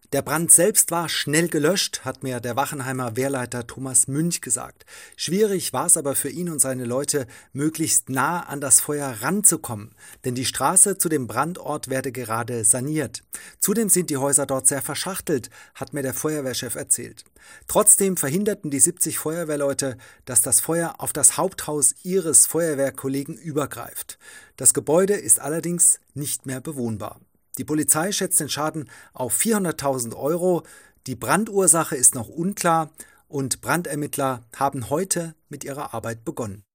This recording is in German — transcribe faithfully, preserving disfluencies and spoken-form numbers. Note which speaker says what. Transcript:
Speaker 1: Der Brand selbst war schnell gelöscht, hat mir der Wachenheimer Wehrleiter Thomas Münch gesagt. Schwierig war es aber für ihn und seine Leute, möglichst nah an das Feuer ranzukommen, denn die Straße zu dem Brandort werde gerade saniert. Zudem sind die Häuser dort sehr verschachtelt, hat mir der Feuerwehrchef erzählt. Trotzdem verhinderten die siebzig Feuerwehrleute, dass das Feuer auf das Haupthaus ihres Feuerwehrkollegen übergreift. Das Gebäude ist allerdings nicht mehr bewohnbar. Die Polizei schätzt den Schaden auf vierhunderttausend Euro. Die Brandursache ist noch unklar und Brandermittler haben heute mit ihrer Arbeit begonnen.